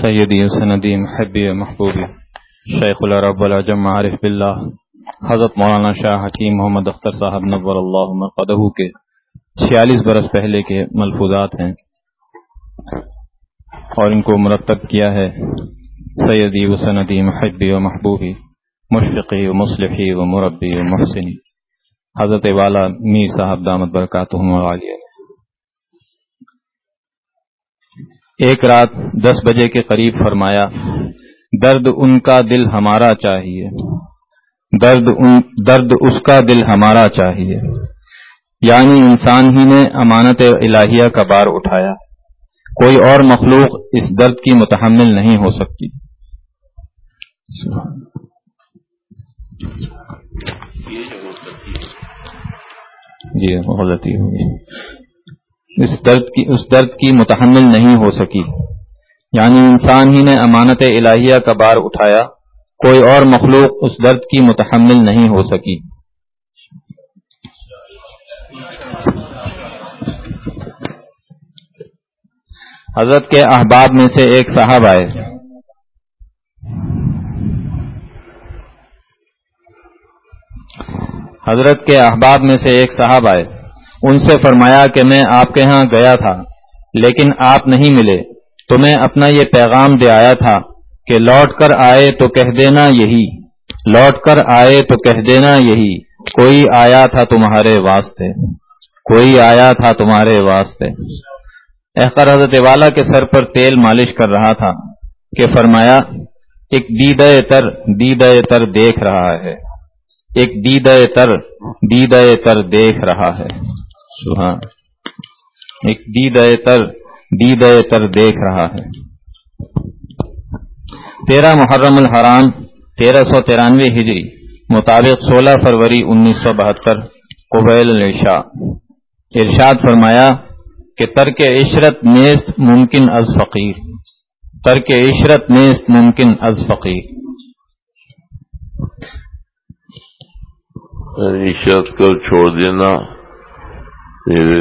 سیدی و سندی محبی و محبوبی شیخ العرب والعجم عارف باللہ حضرت مولانا شاہ حکیم محمد اختر صاحب نور اللہ مرقدہ کے 46 برس پہلے کے ملفوظات ہیں اور ان کو مرتب کیا ہے سیدی و سندی محبی و محبوبی مشفقی و مصلحی و مربی و محسنی حضرت والا میر صاحب دامت برکاتہم العالیہ۔ ایک رات 10 بجے کے قریب فرمایا، درد ان کا دل ہمارا چاہیے، درد اس کا دل ہمارا چاہیے، یعنی انسان ہی نے امانت الہیہ کا بار اٹھایا، کوئی اور مخلوق اس درد کی متحمل نہیں ہو سکتی۔ جی غلطی ہوئی، اس درد کی متحمل نہیں ہو سکی، یعنی انسان ہی نے امانت الہیہ کا بار اٹھایا، کوئی اور مخلوق اس درد کی متحمل نہیں ہو سکی۔ حضرت کے احباب میں سے ایک صاحب آئے، ان سے فرمایا کہ میں آپ کے ہاں گیا تھا لیکن آپ نہیں ملے، تو میں اپنا یہ پیغام دے آیا تھا کہ لوٹ کر آئے تو کہہ دینا یہی، کوئی آیا تھا تمہارے واسطے۔ احقر حضرت والا کے سر پر تیل مالش کر رہا تھا کہ فرمایا، ایک دیدہ تر دیکھ رہا ہے، ایک دیدہ تر دیکھ رہا ہے، سبحان، ایک دیدہ تر دیکھ رہا ہے۔ 13 محرم الحرام 1393 ہجری مطابق 16 فروری 1972 قبیل العشاء ارشاد فرمایا کہ ترک عشرت نیست ممکن از فقیر، ترک عشرت نیست ممکن از فقیر۔ عشرت کو چھوڑ دینا میرے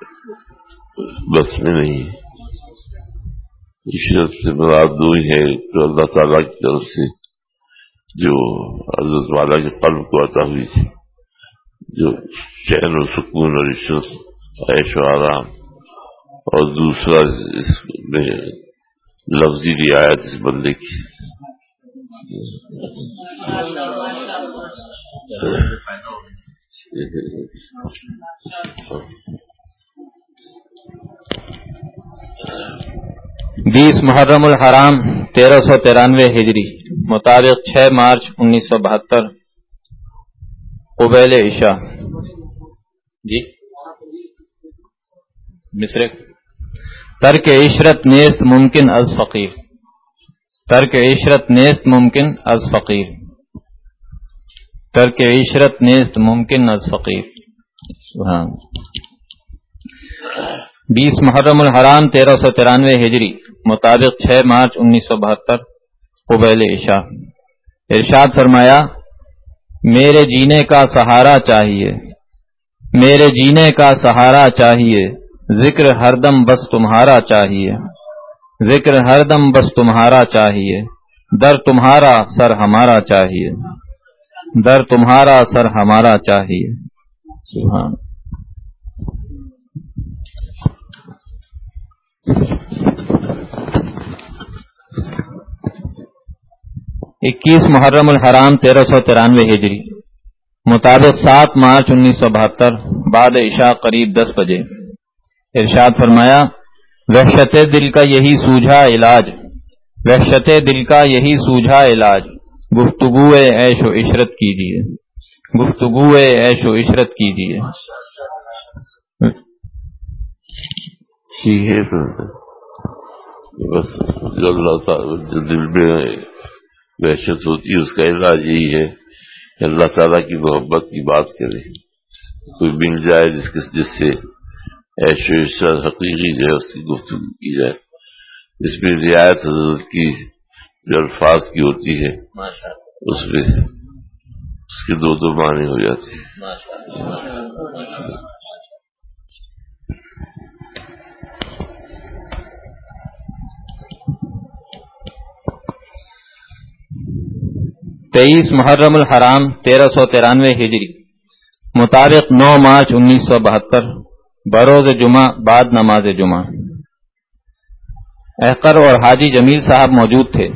بس میں نہیں۔ عشرت سے مراد وہی ہے جو اللہ تعالیٰ کی طرف سے جو حضرت والا کے قلب کو عطا ہوئی تھی، جو چین و سکون اور عشرت، عیش و آرام، اور دوسرا اس میں لفظی رعایت اس بندے کی۔ 20 محرم الحرام 1393 ہجری مطابق 6 مارچ 1972 قبیل عشاء۔ جی مصرے، ترک عشرت نیست ممکن از فقیر، ترک عشرت نیست ممکن از فقیر، ترک عشرت نیست ممکن از فقیر، سبحان۔ 20 محرم الحرام 1393 ہجری مطابق 6 مارچ 1972 قبیل عشاء ارشاد فرمایا، میرے جینے کا سہارا چاہیے، میرے جینے کا سہارا چاہیے، ذکر ہر دم بس تمہارا چاہیے، ذکر ہر دم بس تمہارا چاہیے، در تمہارا سر ہمارا چاہیے، در تمہارا سر ہمارا چاہیے، سبحان۔ اکیس محرم الحرام 1393 ہجری مطابق 7 مارچ 1972 بعد عشاء قریب 10 بجے ارشاد فرمایا، وحشت دل کا یہی سوجھا علاج، وحشت دل کا یہی سوجھا علاج، گفتگوئے عیش و عشرت کیجیے، گفتگوئے عیش و عشرت کیجیے۔ بس جو دل میں وحشت ہوتی ہے اس کا علاج یہی ہے کہ اللہ تعالیٰ کی محبت کی بات کرے، کوئی مل جائے جس سے عیش و عشرت حقیقی جو ہے اس کی گفتگو کی جائے، اس میں رعایت حضرت کی جو الفاظ کی ہوتی ہے اس میں اس کے دو معنی ہو جاتے ہیں۔ 23 محرم الحرام 1393 ہجری مطابق 9 مارچ 1972 بروز جمعہ بعد نماز جمعہ۔ احقر اور حاجی جمیل صاحب موجود تھے۔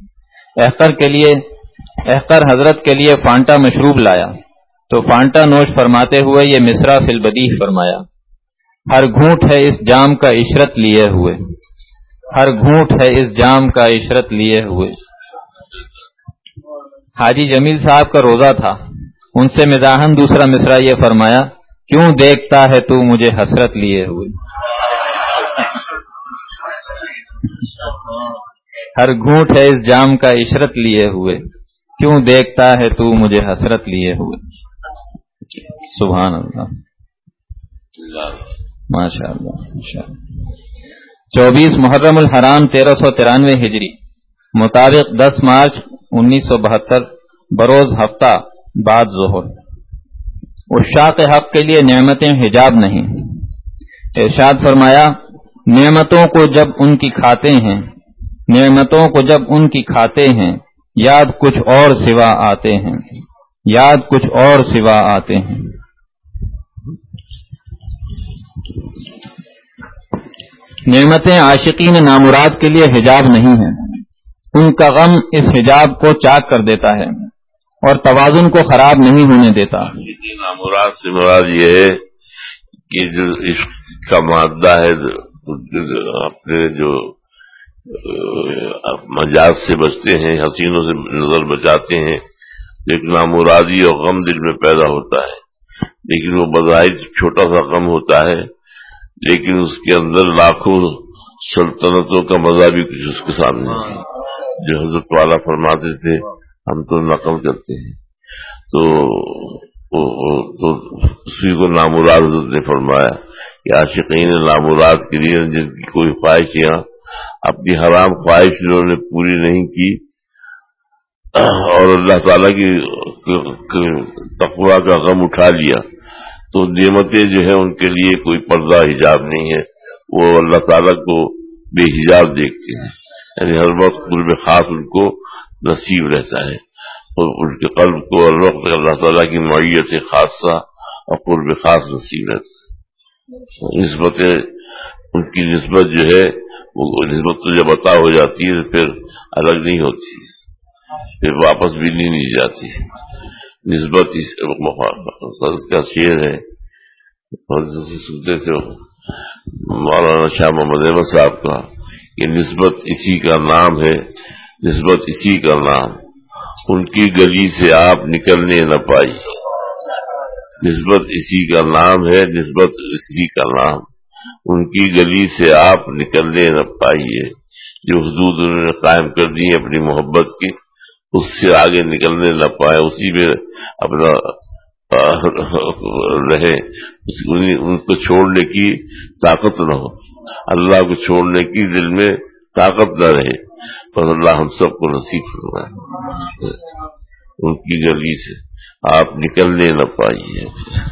احقر حضرت کے لیے فانٹا مشروب لایا تو فانٹا نوش فرماتے ہوئے یہ مصرع فی البدیہہ فرمایا: ہر گھونٹ ہے اس جام کا عشرت لیے ہوئے، ہر گھونٹ ہے اس جام کا عشرت لیے ہوئے۔ حاجی جمیل صاحب کا روزہ تھا، ان سے مزاحاً دوسرا مصرع یہ فرمایا: کیوں دیکھتا ہے تو مجھے حسرت لیے ہوئے، ہر گھونٹ ہے اس جام کا عشرت لیے ہوئے، کیوں دیکھتا ہے تو مجھے حسرت لیے ہوئے۔ سبحان اللہ، ماشاء اللہ۔ 24 محرم الحرام 1393 ہجری مطابق 10 مارچ 1972 بروز ہفتہ بعد ظہر۔ عشاق حق کے لیے نعمتیں حجاب نہیں۔ ارشاد فرمایا: نعمتوں کو جب ان کی کھاتے ہیں، نعمتوں کو جب ان کی کھاتے ہیں، یاد کچھ اور سوا آتے ہیں، یاد کچھ اور سوا آتے ہیں۔ نعمتیں عاشقین نامراد کے لیے حجاب نہیں ہیں، ان کا غم اس حجاب کو چاک کر دیتا ہے اور توازن کو خراب نہیں ہونے دیتا۔ نامراد سے مراد یہ ہے کہ جو عشق کا مادہ ہے، اپنے جو مجاز سے بچتے ہیں، حسینوں سے نظر بچاتے ہیں، ایک نامرادی اور غم دل میں پیدا ہوتا ہے، لیکن وہ بظاہر چھوٹا سا غم ہوتا ہے، لیکن اس کے اندر لاکھوں سلطنتوں کا مزہ بھی کچھ اس کے سامنے ہے۔ جو حضرت والا فرماتے تھے، ہم تو نقل کرتے ہیں، تو اسی کو نامراد حضرت نے فرمایا کہ عاشقین نامراد کے لیے جن کی کوئی خواہشیاں اپنی حرام خواہش انہوں نے پوری نہیں کی اور اللہ تعالیٰ کی تقویٰ کا غم اٹھا لیا، تو نعمتیں جو ہیں ان کے لیے کوئی پردہ حجاب نہیں ہے، وہ اللہ تعالیٰ کو بے حجاب دیکھتے ہیں، یعنی ہر وقت قرب خاص ان کو نصیب رہتا ہے، اور ان کے قلب کو ہر وقت اللہ تعالیٰ کی معیت خاصہ اور قرب خاص نصیب رہتا ہے۔ نسبتیں ان کی نسبت جو ہے وہ نسبت تو جب عطا ہو جاتی ہے پھر الگ نہیں ہوتی، پھر واپس بھی نہیں لی جاتی۔ نسبت کا شعر ہے، سنتے تھے مولانا شاہ محمد احمد صاحب کا کہ نسبت اسی کا نام ہے، نسبت اسی کا نام، ان کی گلی سے آپ نکلنے نہ پائی، نسبت اسی کا نام ہے، نسبت اسی کا نام، ان کی گلی سے آپ نکلنے نہ پائیے۔ جو حدود انہوں نے قائم کر دی اپنی محبت کی، اس سے آگے نکلنے نہ پائے، اسی میں اپنا رہے، ان کو چھوڑنے کی طاقت نہ ہو، اللہ کو چھوڑنے کی دل میں طاقت نہ رہے، بس اللہ ہم سب کو نصیب فرمائے۔ ان کی گلی سے آپ نکلنے نہ پائیے۔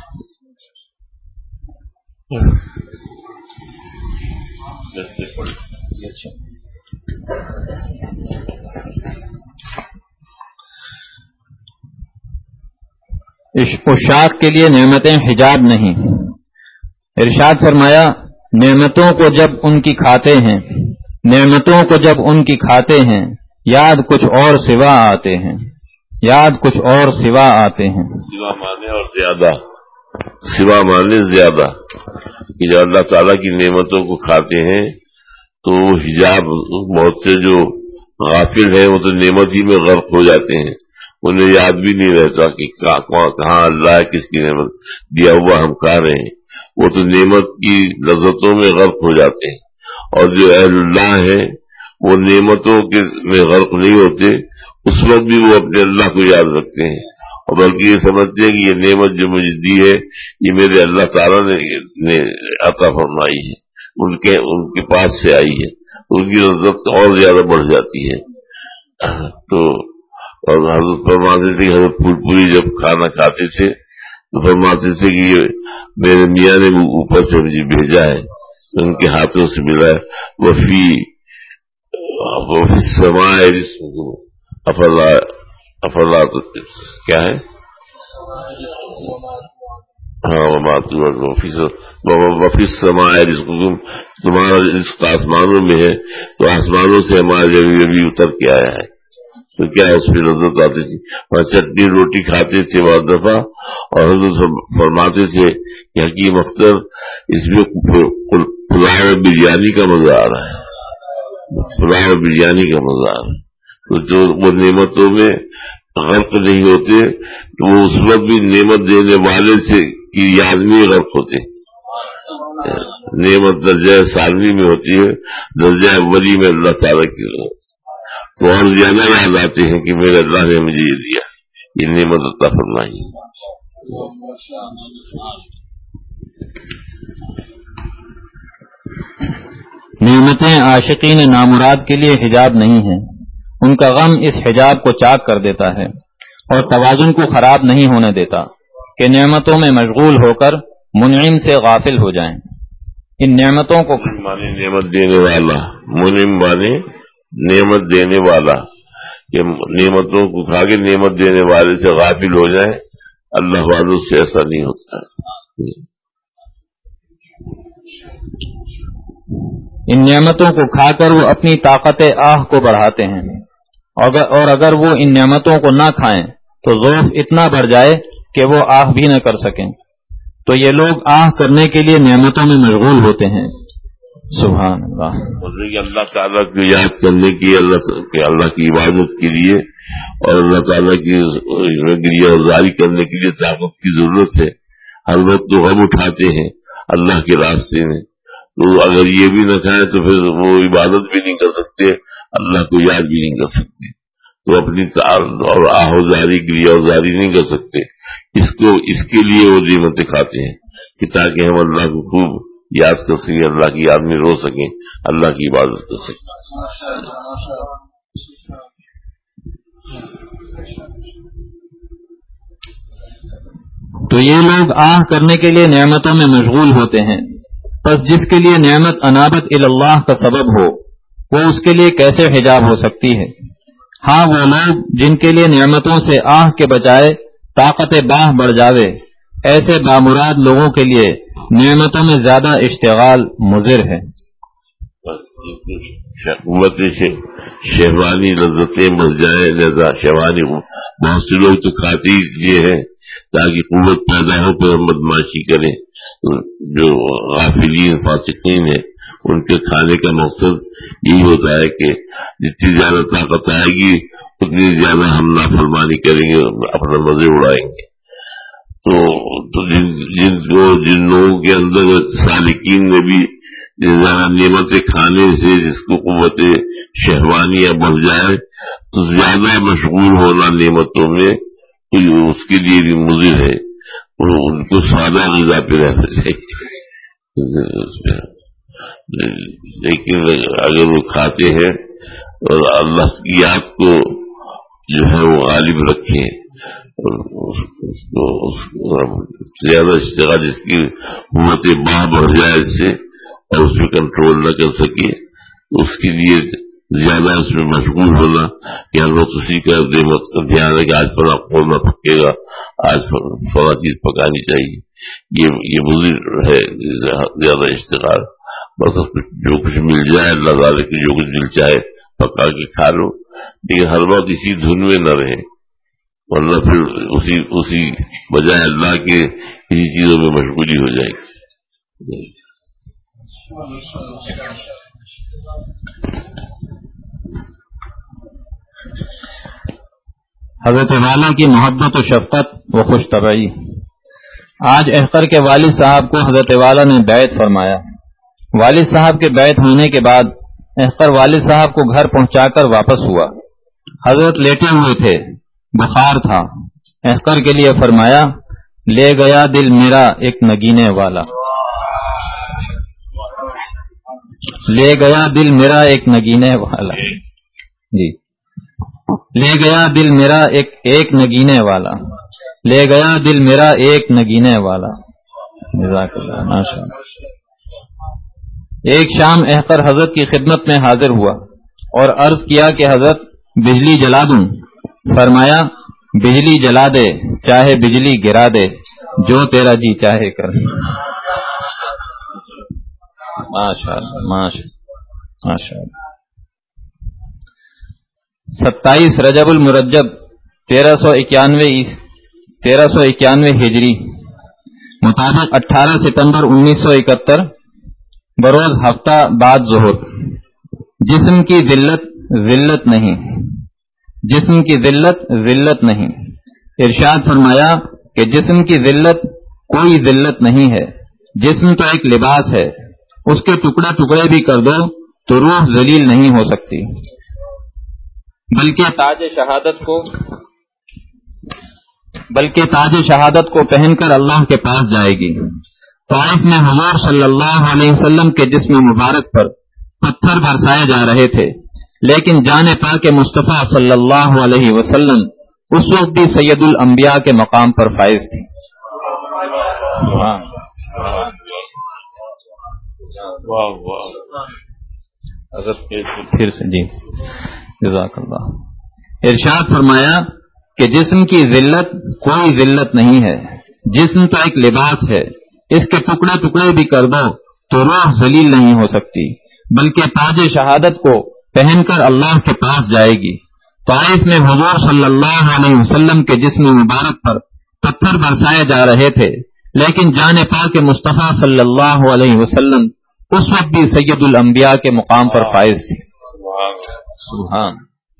عشاق کے لیے نعمتیں حجاب نہیں۔ ارشاد فرمایا: نعمتوں کو جب ان کی کھاتے ہیں، نعمتوں کو جب ان کی کھاتے ہیں، یاد کچھ اور سوا آتے ہیں، یاد کچھ اور سوا آتے ہیں۔ سوا مانے اور زیادہ، سوا مانے زیادہ، کہ جب اللہ تعالیٰ کی نعمتوں کو کھاتے ہیں تو حجاب، بہت سے جو غافل ہیں وہ تو نعمت ہی میں غرق ہو جاتے ہیں، انہیں یاد بھی نہیں رہتا کہ کہاں اللہ ہے، کس کی نعمت دیا ہوا ہم کھا رہے ہیں، وہ تو نعمت کی لذتوں میں غرق ہو جاتے ہیں۔ اور جو اہل اللہ ہیں وہ نعمتوں کے میں غرق نہیں ہوتے، اس وقت بھی وہ اپنے اللہ کو یاد رکھتے ہیں، اور بلکہ یہ سمجھتے ہیں کہ یہ نعمت جو مجھے دی ہے یہ میرے اللہ تعالیٰ نے عطا فرمائی ہے، ان کے پاس سے آئی ہے، تو ان کی لذت اور زیادہ بڑھ جاتی ہے۔ تو اور حضرت فرماتے تھے کہ حضرت پھول پوری جب کھانا کھاتے تھے تو فرماتے تھے کہ یہ میرے میاں نے اوپر سے مجھے بھیجا ہے، ان کے ہاتھوں سے ملا ہے، وفی السماء رزقکم افلا افراد کیا ہے؟ ہاں وفی السماء رزقکم، تمہارا رزق آسمانوں میں ہے، تو آسمانوں سے ہمارے بھی اتر کے آیا ہے، تو کیا اس پہ لذت آتی تھی؟ اور چٹنی روٹی کھاتے تھے بعض دفعہ، اور حضرت فرماتے تھے کہ حکیم اختر اس میں پلاؤ بریانی کا مزہ آ رہا ہے، پلاؤ بریانی کا مزہ آ رہا ہے۔ تو جو وہ نعمتوں میں غرق نہیں ہوتے تو وہ اس وقت بھی نعمت دینے والے سے کی یاد میں غرق ہوتے۔ نعمت درجہ ثانوی میں ہوتی ہے، درجہ اولی میں اللہ تعالیٰ کی تو اور زیادہ یاد آتے ہیں کہ میرے اللہ نے مجھے یہ دیا، یہ نعمت عطا فرمائی۔ نعمتیں عاشقین نامراد کے لیے حجاب نہیں ہیں، ان کا غم اس حجاب کو چاک کر دیتا ہے اور توازن کو خراب نہیں ہونے دیتا کہ نعمتوں میں مشغول ہو کر منعم سے غافل ہو جائیں۔ ان نعمتوں کو مانے نعمت دینے والا، منعم مانے نعمت دینے والا، کہ نعمتوں کو کھا کے نعمت دینے والے سے غافل ہو جائیں، اللہ والوں سے ایسا نہیں ہوتا ہے۔ ان نعمتوں کو کھا کر وہ اپنی طاقت آہ کو بڑھاتے ہیں، اور اگر وہ ان نعمتوں کو نہ کھائیں تو ضعف اتنا بڑھ جائے کہ وہ آہ بھی نہ کر سکیں، تو یہ لوگ آہ کرنے کے لیے نعمتوں میں مشغول ہوتے ہیں۔ سبحان اللہ۔ اللہ تعالیٰ کو یاد کرنے کی، اللہ کی عبادت کے لیے اور اللہ تعالیٰ کی گریہ ازاری کرنے کے لیے طاقت کی ضرورت ہے۔ ہر وقت تو غم اٹھاتے ہیں اللہ کے راستے میں، تو اگر یہ بھی نہ کھائیں تو پھر وہ عبادت بھی نہیں کر سکتے، اللہ کو یاد بھی نہیں کر سکتے، تو اپنی اور آہوزاری گریہوزاری نہیں کر سکتے۔ اس کے لیے وہ نعمتیں کھاتے ہیں کہ تاکہ ہم اللہ کو خوب یاد کر سکیں، اللہ کی یاد میں رو سکیں، اللہ کی عبادت کر سکیں۔ تو یہ لوگ آہ کرنے کے لیے نعمتوں میں مشغول ہوتے ہیں، پس جس کے لیے نعمت انابت اللہ کا سبب ہو وہ اس کے لیے کیسے حجاب ہو سکتی ہے؟ ہاں وہ لوگ جن کے لیے نعمتوں سے آہ کے بجائے طاقت باہ بڑھ جاوے، ایسے بامراد لوگوں کے لیے نعمتوں میں زیادہ اشتغال مضر ہے۔ قوت شہوانی لذتیں مر جائیں، لہذا شہوانی بہت سے لوگ تو کھاتے ہی ہیں تاکہ قوت پیدا ہو پھر بدماشی کریں۔ جو غافلین فاسقین ہیں ان کے کھانے کا مقصد یہی ہوتا ہے کہ جتنی زیادہ طاقت آئے گی اتنی زیادہ ہم نافرمانی کریں گے، اپنا مزے اڑائیں گے۔ تو جن لوگوں کے اندر سالکین نے بھی زیادہ نعمتیں کھانے سے جس کو قوت شہوانیہ بڑھ جائے تو زیادہ مشغول ہونا نعمتوں میں اس کے لیے بھی مضر ہے، ان کو سادہ غذا پہ رہنا چاہیے۔ لیکن اگر وہ کھاتے ہیں اور اللہ کی یاد کو جو ہے وہ غالب رکھیں، زیادہ اشتغال جس کی قوت باہ بڑھ جائے اس سے اور اس پہ کنٹرول نہ کر سکے تو اس کے لیے زیادہ اس میں مشغول ہونا کہ ہر وقت اسی کا دھیان ہے کہ آج فلاں قورمہ پکے گا، آج فلاں چیز پکانی چاہیے، یہ مضر ہے زیادہ اشتغال۔ بس جو کچھ مل جائے اللہ تعالیٰ کی جو کچھ مل جائے پکا کے کھا لو، لیکن ہر وقت اسی دھن میں نہ رہے، ورنہ پھر اسی بجائے اللہ کے کسی چیزوں میں مشغولی ہو جائے گی۔ حضرت والا کی محبت و شفقت و خوش طبعی۔ آج احقر کے والد صاحب کو حضرت والا نے بیعت فرمایا۔ والد صاحب کے بیعت ہونے کے بعد احقر والد صاحب کو گھر پہنچا کر واپس ہوا۔ حضرت لیٹے ہوئے تھے، بخار تھا۔ احقر کے لیے فرمایا، لے گیا دل میرا ایک نگینے والا، لے گیا دل میرا ایک نگینے والا، جی لے گیا دل میرا ایک نگینے والا، لے گیا دل میرا ایک نگینے والا۔ جزاک اللہ، ماشاء اللہ۔ ایک شام احقر حضرت کی خدمت میں حاضر ہوا اور عرض کیا کہ حضرت بجلی جلا دوں؟ فرمایا بجلی جلا دے چاہے بجلی گرا دے جو تیرا جی چاہے کر. ماشاء اللہ ماشاء اللہ. 27 رجب المرجب 1391 ہجری مطابق 18 ستمبر 1971 بروز ہفتہ بعد ظہر. جسم کی ذلت ذلت نہیں، جسم کی ذلت نہیں. ارشاد فرمایا کہ جسم کی ذلت کوئی ذلت نہیں ہے، جسم تو ایک لباس ہے، اس کے ٹکڑے ٹکڑے بھی کر دو تو روح ذلیل نہیں ہو سکتی، بلکہ تاج شہادت کو پہن کر اللہ کے پاس جائے گی. طائف میں حضور صلی اللہ علیہ وسلم کے جسم مبارک پر پتھر برسائے جا رہے تھے، لیکن جان پاک مصطفیٰ صلی اللہ علیہ وسلم اس وقت بھی سید الانبیاء کے مقام پر فائز تھی. پھر سے جی جزاک اللہ. ارشاد فرمایا کہ جسم کی ذلت کوئی ذلت نہیں ہے، جسم تو ایک لباس ہے، اس کے ٹکڑے ٹکڑے بھی کر دو تو روح ذلیل نہیں ہو سکتی، بلکہ تاج شہادت کو پہن کر اللہ کے پاس جائے گی. طائف میں حضور صلی اللہ علیہ وسلم کے جسم مبارک پر پتھر برسائے جا رہے تھے، لیکن جان پاک مصطفیٰ صلی اللہ علیہ وسلم اس وقت بھی سید الانبیاء کے مقام پر فائز تھی. سبحان.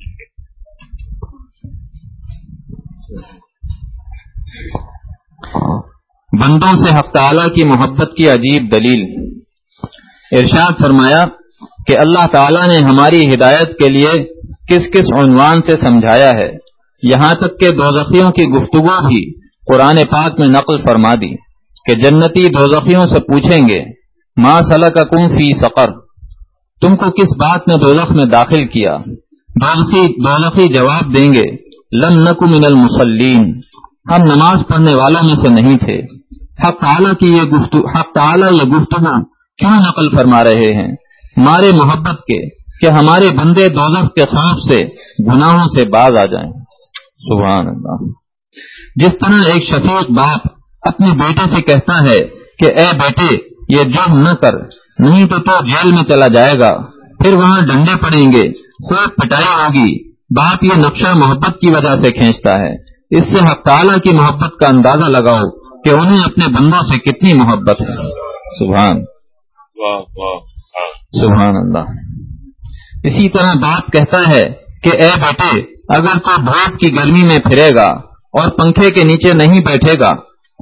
بندوں سے حق تعالیٰ کی محبت کی عجیب دلیل. ارشاد فرمایا کہ اللہ تعالیٰ نے ہماری ہدایت کے لیے کس کس عنوان سے سمجھایا ہے، یہاں تک کہ دوزخیوں کی گفتگو بھی قرآن پاک میں نقل فرما دی کہ جنتی دوزخیوں سے پوچھیں گے ما سلککم فی سقر، تم کو کس بات نے دوزخ میں داخل کیا؟ دوزخی جواب دیں گے لم نک من المصلین، ہم نماز پڑھنے والوں میں سے نہیں تھے. حق تعالیٰ یہ گفتگو کیوں نقل فرما رہے ہیں؟ ہمارے محبت کے کہ ہمارے بندے دوزخ کے خوف سے گناہوں سے باز آ جائیں. سبحان اللہ. جس طرح ایک شفیق باپ اپنے بیٹے سے کہتا ہے کہ اے بیٹے یہ جرم نہ کر، نہیں تو جیل میں چلا جائے گا، پھر وہاں ڈنڈے پڑیں گے، خوب پٹائی ہوگی. باپ یہ نقشہ محبت کی وجہ سے کھینچتا ہے. اس سے حق تعالیٰ کی محبت کا اندازہ لگاؤ کہ انہیں اپنے بندوں سے کتنی محبت ہے. سبحان اللہ. اسی طرح باپ کہتا ہے کہ اے بیٹے اگر تو دھوپ کی گرمی میں پھرے گا اور پنکھے کے نیچے نہیں بیٹھے گا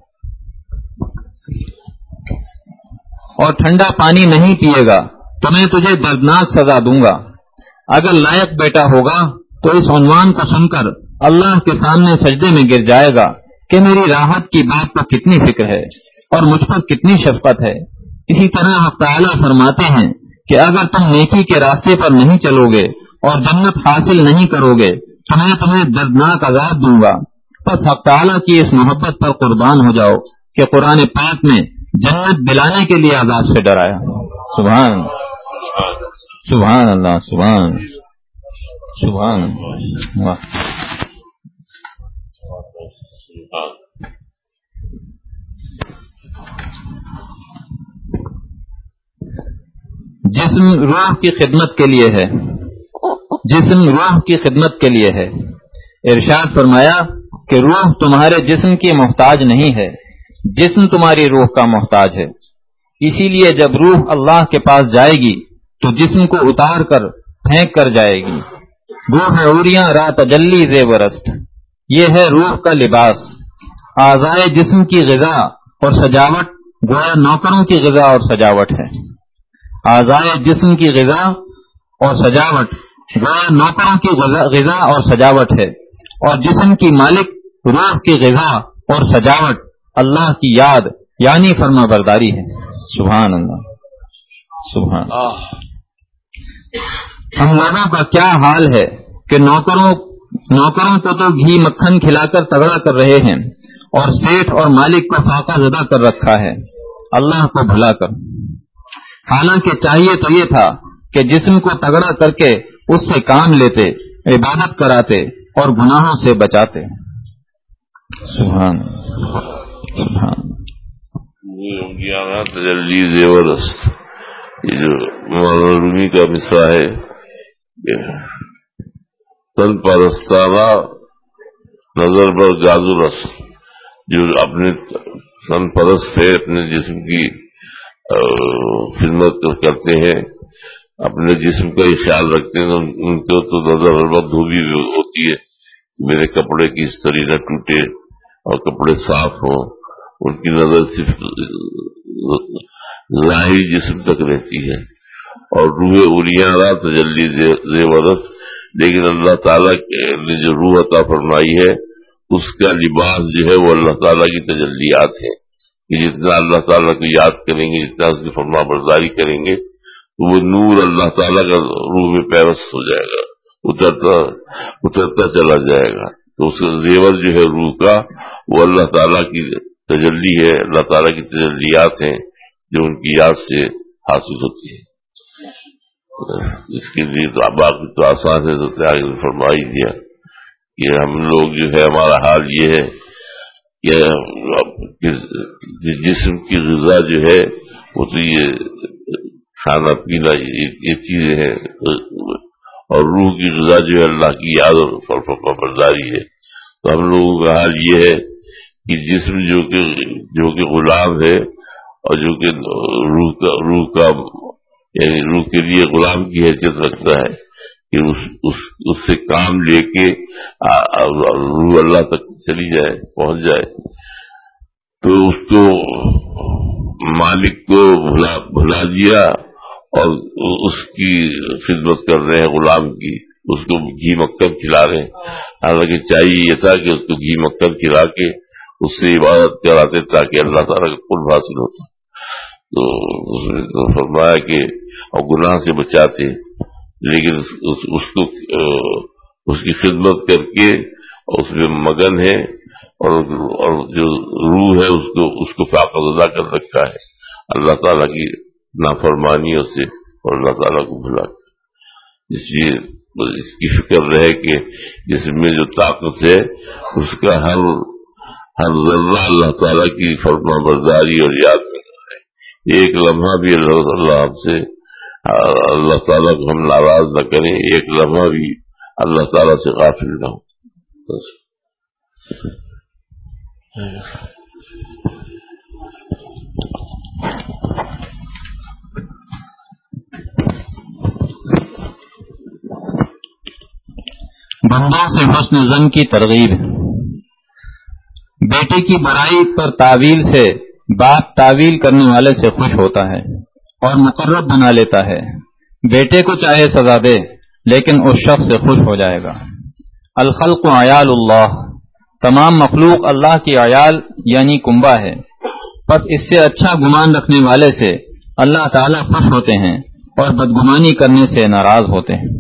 اور ٹھنڈا پانی نہیں پیے گا تو میں تجھے دردناک سزا دوں گا. اگر لائق بیٹا ہوگا تو اس عنوان کو سن کر اللہ کے سامنے سجدے میں گر جائے گا کہ میری راحت کی بات کو کتنی فکر ہے اور مجھ پر کتنی شفقت ہے. اسی طرح حق تعالیٰ فرماتے ہیں کہ اگر تم نیکی کے راستے پر نہیں چلو گے اور جنت حاصل نہیں کرو گے تو میں تمہیں دردناک عذاب دوں گا. بس حق تعالیٰ کی اس محبت پر قربان ہو جاؤ کہ قرآن پاک میں جنت دلانے کے لیے عذاب سے ڈرایا. سبحان سبحان اللہ. سبحان اللہ. جسم روح کی خدمت کے لیے ہے، جسم روح کی خدمت کے لیے ہے. ارشاد فرمایا کہ روح تمہارے جسم کی محتاج نہیں ہے، جسم تمہاری روح کا محتاج ہے. اسی لیے جب روح اللہ کے پاس جائے گی تو جسم کو اتار کر پھینک کر جائے گی. روح عوریاں را تجلی زیورست، یہ ہے روح کا لباس. اعضائے جسم کی غذا اور سجاوٹ گویا نوکروں کی غذا اور سجاوٹ ہے. اعضائے جسم کی غذا اور سجاوٹ گویا نوکروں کی غذا اور سجاوٹ ہے، اور جسم کی مالک روح کی غذا اور سجاوٹ اللہ کی یاد یعنی فرما برداری ہے. سبحان اللہ. سبحان اللہ. ہم لوگوں کا کیا حال ہے کہ نوکروں کو تو گھی مکھن کھلا کر تگڑا کر رہے ہیں اور سیٹھ اور مالک کو فاقہ زدہ کر رکھا ہے اللہ کو بھلا کر. حالانکہ چاہیے تو یہ تھا کہ جسم کو تگڑا کر کے اس سے کام لیتے، عبادت کراتے، اور گناہوں سے بچاتے ہیں۔ سبحان سبحان۔ تجلی زیورست، یہ جو مولانا رومی کا مصرع ہے، تن پرستانہ نظر پر جادو رس، جو اپنے تن پرست ہے، اپنے جسم کی خدمت کرتے ہیں، اپنے جسم کا ہی خیال رکھتے ہیں، ان کو تو نظر ہر وقت دھوبی ہوتی ہے، میرے کپڑے کی استری نہ ٹوٹے اور کپڑے صاف ہوں، ان کی نظر صرف ظاہری جسم تک رہتی ہے، اور روح اریاں تجلی زیورست، لیکن اللہ تعالیٰ نے جو روح عطا فرمائی ہے اس کا لباس جو ہے وہ اللہ تعالیٰ کی تجلیات ہیں، کہ جتنا اللہ تعالیٰ کو یاد کریں گے، جتنا اس کی فرما برداری کریں گے، تو وہ نور اللہ تعالیٰ کا روح میں پیوست ہو جائے گا، اترتا چلا جائے گا، تو اس کا زیور جو ہے روح کا وہ اللہ تعالیٰ کی تجلی ہے، اللہ تعالیٰ کی تجلیات ہیں جو ان کی یاد سے حاصل ہوتی ہے۔ اس کے لیے تو باقی تو آسان ہے، تو آگے فرما ہی دیا کہ ہم لوگ جو ہے ہمارا حال یہ ہے کہ جسم کی غذا جو ہے وہ تو یہ کھانا پینا یہ چیزیں ہیں، اور روح کی غذا جو ہے اللہ کی یاد اور فرمانبرداری ہے۔ تو ہم لوگوں کا حال یہ ہے کہ جسم جو کہ غلام ہے، اور جو کہ روح کا یعنی روح کے لیے غلام کی حیثیت رکھتا ہے، کہ اس سے کام لے کے روح اللہ تک چلی جائے، پہنچ جائے، تو اس کو مالک کو بھلا دیا اور اس کی خدمت کر رہے ہیں غلام کی، اس کو گھی مکھن کھلا رہے ہیں، حالانکہ چاہیے یہ تھا کہ اس کو گھی مکھن کھلا کے اس سے عبادت کراتے تاکہ اللہ تعالیٰ کا قرب حاصل ہوتا۔ تو اس نے تو فرمایا کہ اور گناہ سے بچاتے، لیکن اس کی خدمت کر کے اس میں مگن ہے، اور جو روح ہے اس کو فاقدہ کر رکھا ہے اللہ تعالیٰ کی نافرمانیوں سے اور اللہ تعالیٰ کو بھلا کر۔ اس لیے اس کی فکر رہے کہ جس میں جو طاقت ہے اس کا ہر ذرہ اللہ تعالیٰ کی فرما برداری اور یاد میں ہے، ایک لمحہ بھی اللہ سے اللہ تعالیٰ کو ہم ناراض نہ کریں، ایک لمحہ بھی اللہ تعالیٰ سے غافل نہ ہو۔ بس بندوں سے حسن زن کی ترغیب۔ بیٹے کی برائی پر تعویل سے باپ تعویل کرنے والے سے خوش ہوتا ہے اور مقرب بنا لیتا ہے، بیٹے کو چاہے سزا دے لیکن اس شخص سے خوش ہو جائے گا۔ الخلق عیال اللہ، تمام مخلوق اللہ کی عیال یعنی کنبہ ہے، پس اس سے اچھا گمان رکھنے والے سے اللہ تعالیٰ خوش ہوتے ہیں اور بدگمانی کرنے سے ناراض ہوتے ہیں۔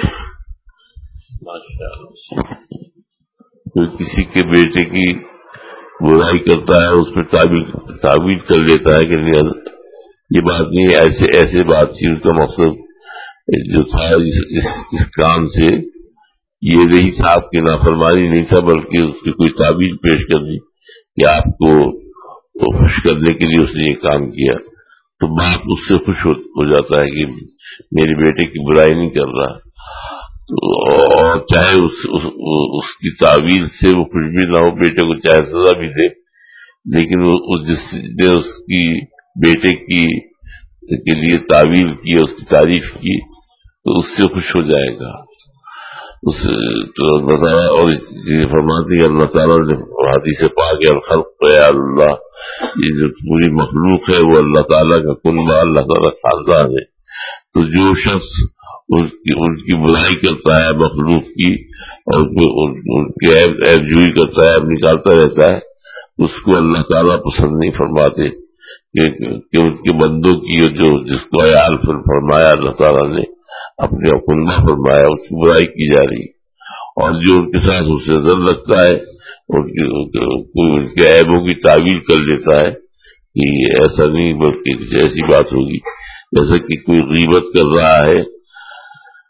کوئی کسی کے بیٹے کی برائی کرتا ہے، اس میں تعویل کر لیتا ہے کہ نہیں یہ بات نہیں، ایسے بات تھی، اس کا مقصد جو تھا اس کام سے یہ نہیں تھا، آپ کی نافرمانی نہیں تھا، بلکہ اس کی کوئی تعویل پیش کر دی کہ آپ کو خوش کرنے کے لیے اس نے یہ کام کیا، تو باپ اس سے خوش ہو جاتا ہے کہ میرے بیٹے کی برائی نہیں کر رہا، اور چاہے اس کی تعویل سے وہ خوش بھی نہ ہو، بیٹے کو چاہے سزا بھی دے، لیکن جس نے اس کی بیٹے کے لیے تعویل کی، اس کی تعریف کی، تو اس سے خوش ہو جائے گا۔ تو بتایا، اور فرماتی ہے اللہ تعالیٰ نے حدیث پاک الخلق عیال اللہ، یہ جو پوری مخلوق ہے وہ اللہ تعالیٰ کا کنبہ، اللہ تعالیٰ کا خاندان ہے، تو جو شخص ان کی برائی کرتا ہے مخلوق کی، اور ان کے عیب جوئی کرتا ہے، عیب نکالتا رہتا ہے، اس کو اللہ تعالیٰ پسند نہیں فرماتے کہ ان کے بندوں کی جس کو عیال فرمایا اللہ تعالیٰ نے، اپنے کنبہ فرمایا، اس کی برائی کی جا رہی، اور جو ان کے ساتھ اس سے نظر رکھتا ہے، ان کے عیبوں کی تعویل کر لیتا ہے کہ ایسا نہیں بلکہ کچھ ایسی بات ہوگی، جیسا کہ کوئی غیبت کر رہا ہے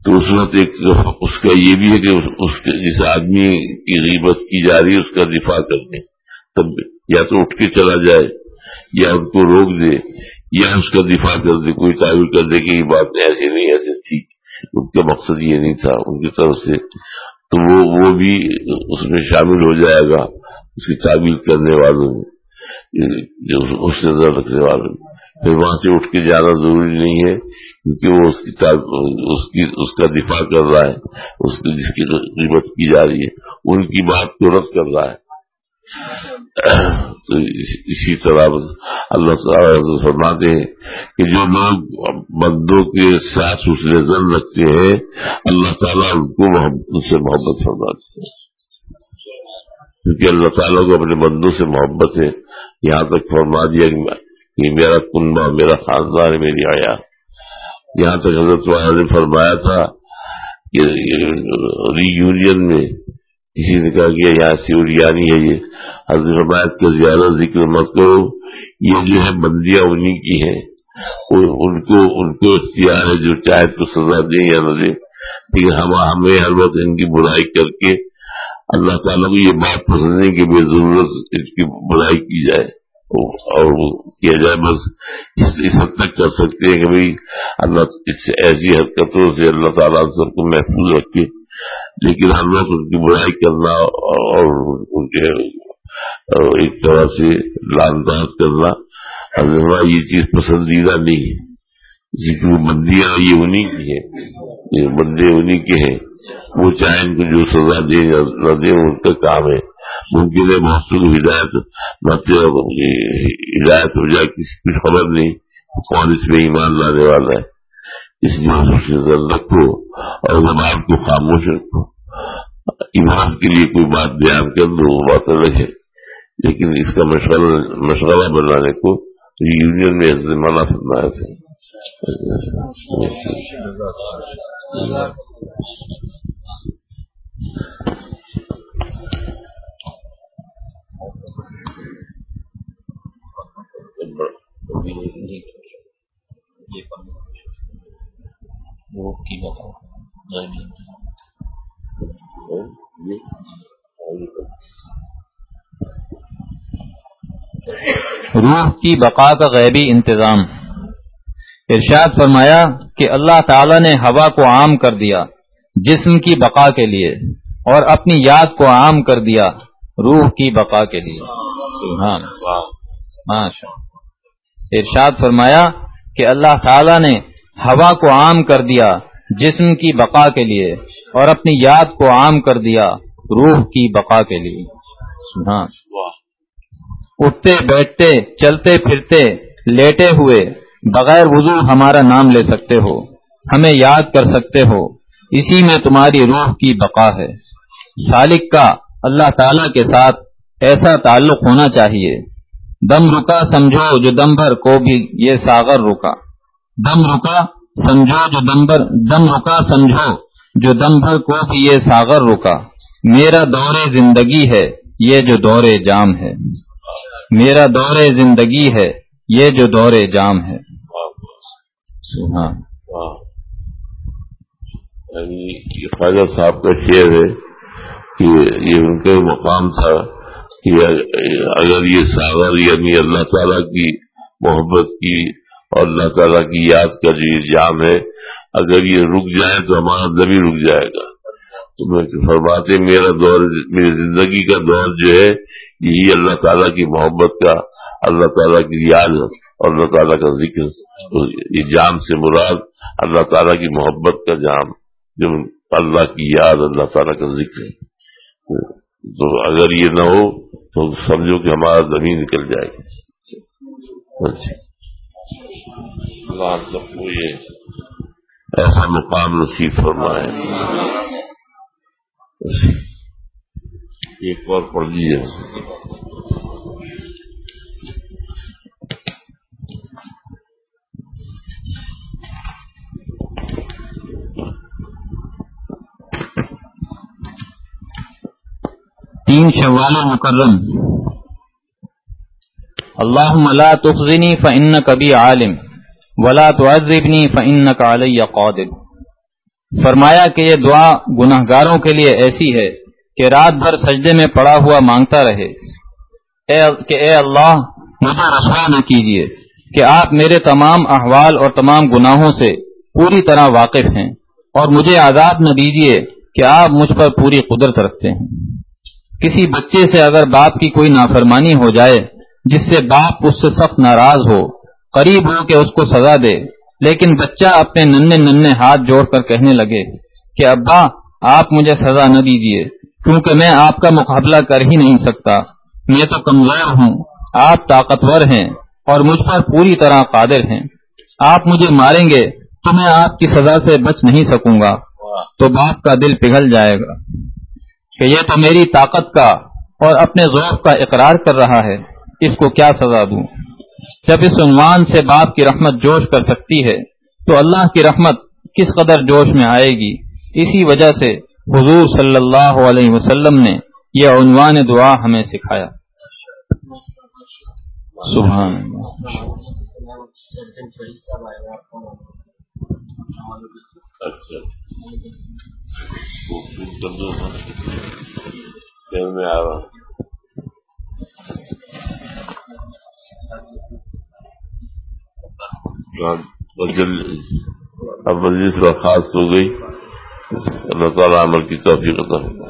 تو اس وقت ایک اس کا یہ بھی ہے کہ اس جس آدمی کی غیبت کی جا رہی ہے اس کا دفاع کر دیں، تب یا تو اٹھ کے چلا جائے یا ان کو روک دے یا اس کا دفاع کر دے، کوئی تعبیر کر دے کہ یہ بات ایسی نہیں ایسے تھی، ان کا مقصد یہ نہیں تھا ان کی طرف سے، تو وہ بھی اس میں شامل ہو جائے گا اس کی تعبیر کرنے والوں میں، جو اس سے نظر رکھنے والوں میں۔ پھر وہاں سے اٹھ کے جانا ضروری نہیں ہے کیونکہ وہ اس کا دفاع کر رہا ہے، جس کی غیبت کی جا رہی ہے ان کی بات کو رد کر رہا ہے۔ تو اسی طرح اللہ تعالیٰ فرماتے ہیں کہ جو لوگ بندوں کے ساتھ حسن ظن رکھتے ہیں اللہ تعالیٰ ان سے محبت فرماتے ہیں، کیونکہ اللہ تعالیٰ کو اپنے بندوں سے محبت ہے۔ یہاں تک فرما دیا کہ میرا کنبہ، میرا خاندان، میری حیا، یہاں تک حضرت والا نے فرمایا تھا کہ ری یونین میں کسی نے کہا کہ یہاں سیوریانی ہے، یہ حضرت فرمایا کا زیادہ ذکر مت کرو، یہ جو ہے بندیاں انہی کی ہیں، ان کو اختیار ہے جو چاہے تو سزا دیں یا نہ دیں، لیکن ہمیں ہر وقت ان کی برائی کر کے اللہ تعالیٰ کو یہ بات پسند نہیں کہ بے ضرورت اس کی برائی کی جائے اور وہ کیا جائے، بس اس حد تک کر سکتے ہیں کہ بھئی اللہ اس سے ایسی حرکتوں سے اللہ تعالیٰ سب کو محفوظ رکھے، لیکن ہم لوگ ان کی برائی کرنا اور ان کے ایک طرح سے لعن طاعت کرنا حضرت یہ چیز پسندیدہ نہیں ہے، اسی کی بندیاں یہ انہی کی ہیں، یہ بندے انہی کے ہیں، وہ چاہے ان کو جو سزا دیں یا نہ دیں ان کا کام ہے۔ ممکن ہے بہت سے ہدایت ہو جائے، کسی کی خبر نہیں کون اس میں ایمان لانے والا ہے، اس لیے اس نظر رکھو اور زبان کو خاموش رکھو، ایمان کے لیے کوئی بات بیان کر دو وہ بات الگ ہے، لیکن اس کا مشغلہ بنانے کو یونین میں اس نے منع فرمایا تھا۔ روح کی بقا کا غیبی انتظام۔ ارشاد فرمایا کہ اللہ تعالی نے ہوا کو عام کر دیا جسم کی بقا کے لیے اور اپنی یاد کو عام کر دیا روح کی بقا کے لیے۔ سبحان ماشاء اللہ۔ ارشاد فرمایا کہ اللہ تعالی نے ہوا کو عام کر دیا جسم کی بقا کے لیے اور اپنی یاد کو عام کر دیا روح کی بقا کے لیے۔ سبحان۔ اٹھتے بیٹھتے چلتے پھرتے لیٹے ہوئے بغیر وضو ہمارا نام لے سکتے ہو، ہمیں یاد کر سکتے ہو، اسی میں تمہاری روح کی بقا ہے۔ سالک کا اللہ تعالی کے ساتھ ایسا تعلق ہونا چاہیے، دم رکا سمجھو جو دم بھر کو بھی یہ ساغر رکا، دم رکا سمجھو جو دم رکا سمجھو جو دم بھر کو بھی یہ ساغر رکا، میرا دور زندگی ہے یہ جو دور جام ہے، میرا دور زندگی ہے یہ جو دور جام ہے۔ سبحان۔ یہ خواجہ صاحب کا شعر ہے کہ یہ ان کا مقام تھا کہ اگر یہ ساغر یعنی اللہ تعالیٰ کی محبت کی اور اللہ تعالیٰ کی یاد کا جو یہ جام ہے اگر یہ رک جائے تو ہمارا دم ہی رک جائے گا۔ تو میں فرماتے میرا دور، میری زندگی کا دور جو ہے یہی اللہ تعالیٰ کی محبت کا، اللہ تعالیٰ کی یاد اور اللہ تعالیٰ کا ذکر، یہ جام سے مراد اللہ تعالیٰ کی محبت کا جام، جو اللہ کی یاد اللہ تعالیٰ کا ذکر ہے۔ تو اگر یہ نہ ہو تو سمجھو کہ ہمارا زمین نکل جائے گا۔ اللہ ہم سب کو یہ ایسا مقام نصیب فرمائے۔ ایک اور پڑھ لیجیے۔ تین شوال مکرم۔ اللہم لا تخزنی فإنک بی عالم ولا تعذبنی فإنک علی قادر۔ فرمایا کہ یہ دعا گناہگاروں کے لیے ایسی ہے کہ رات بھر سجدے میں پڑا ہوا مانگتا رہے اے اللہ مجھے رسوا نہ کیجیے کہ آپ میرے تمام احوال اور تمام گناہوں سے پوری طرح واقف ہیں، اور مجھے عذاب نہ دیجیے کہ آپ مجھ پر پوری قدرت رکھتے ہیں۔ کسی بچے سے اگر باپ کی کوئی نافرمانی ہو جائے جس سے باپ اس سے سخت ناراض ہو، قریب ہو کہ اس کو سزا دے، لیکن بچہ اپنے ننھے ہاتھ جوڑ کر کہنے لگے کہ ابا آپ مجھے سزا نہ دیجیے کیونکہ میں آپ کا مقابلہ کر ہی نہیں سکتا، میں تو کمزور ہوں، آپ طاقتور ہیں اور مجھ پر پوری طرح قادر ہیں، آپ مجھے ماریں گے تو میں آپ کی سزا سے بچ نہیں سکوں گا، تو باپ کا دل پگھل جائے گا کہ یہ تو میری طاقت کا اور اپنے ضعف کا اقرار کر رہا ہے، اس کو کیا سزا دوں۔ جب اس عنوان سے باپ کی رحمت جوش کر سکتی ہے تو اللہ کی رحمت کس قدر جوش میں آئے گی۔ اسی وجہ سے حضور صلی اللہ علیہ وسلم نے یہ عنوان دعا ہمیں سکھایا۔ سبحان اللہ۔ میں آ رہا ہوں۔ اب مجلس برخاست ہو گئی، اللہ تعالیٰ عمل کی توفیق عطا فرمائے۔